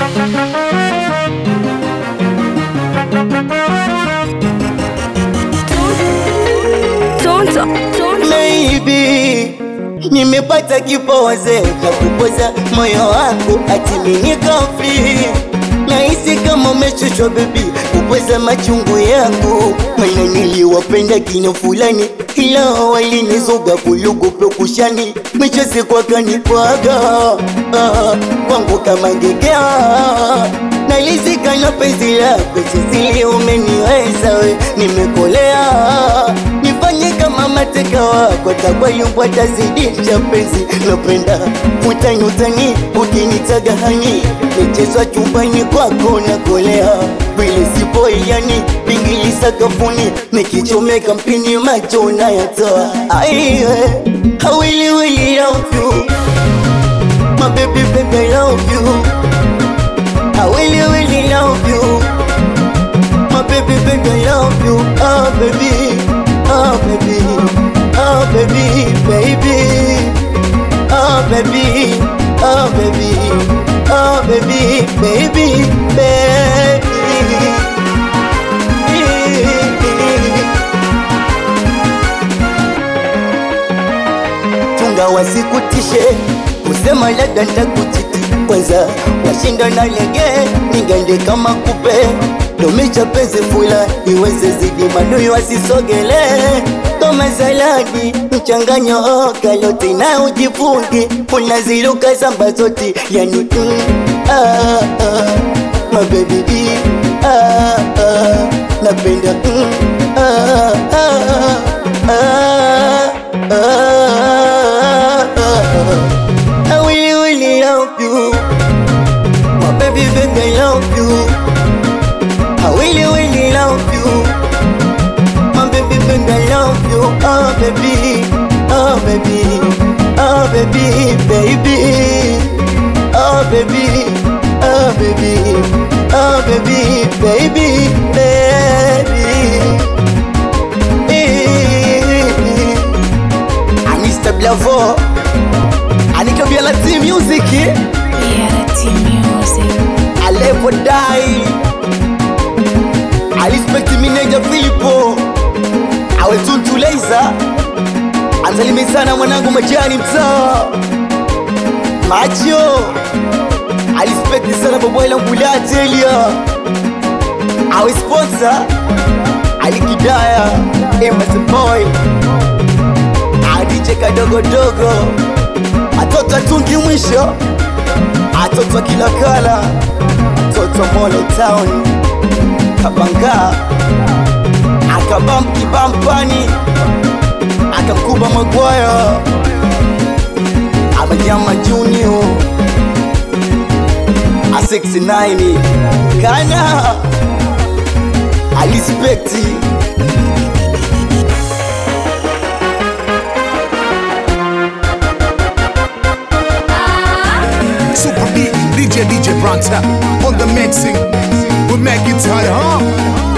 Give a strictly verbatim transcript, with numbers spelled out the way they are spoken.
Maybe nimepata kipoze cha kupoza moyo wangu ati mimi kafi. Nahisi kama umeshushwa baby kupoza machungu yangu. Maana niliwapenda kina fulani ila walinizuga kulugupe kushani. Mechezi kwa kanipwaga ah, wangu kama ngegea. Nalizika na penzi lako sisili umeniweza we. Nimekolea nifanye kama mateka wako takwa yumbwa tazidisha penzi. Napenda utani utani ukinitaga hani. Mechezwa chumbani kwako nakolea. Vile sipo yani pingili sakafuni. Mekichomeka mpini macho na yatoa. Aiwe I really really love you my baby baby I love you. I really really love you my baby baby I love you. Oh baby, oh baby, oh baby, baby, oh baby, oh baby, oh baby, baby, baby. Tunga wasikutishe kusema labda nitakuchiti kwanza washinda na lege ningende kama kupe. Domicha penzi fula iweze zidi manui wasisogele. Kama saladi mchanganyo kaloti na ujifungi. Unaziluka samba zoti yani mm, ah, ah, my baby ah, ah, napenda mm, ah, ah, ah, ah, ah. I really really love you my baby baby I love you. I really really love you my baby baby I love you. Oh baby, oh baby, oh baby, baby, oh baby, oh baby, oh baby, baby, baby. I Mister Blavo Anikabia la team music. Yeah, la team music. I never die. I respect Mineja Filipo. Awe tuntu Leiza. Anzalimi sana mwanangu majani mtaa Macho. I respect sana baboila mbulati Elia. Awe sponsor Alikidaya Emerson Boy. Adicheka dogo dogo. Atoto tungi mwisho. Atoto kila kala. Atoto Molo Town Kabanga. Akabam kibampani. Akamkuba Magwaya. Amanyama Junior A sixty-nine Kana Alispekti. Super D, DJ D J Bronx on the mixing. We'll make it tight, huh?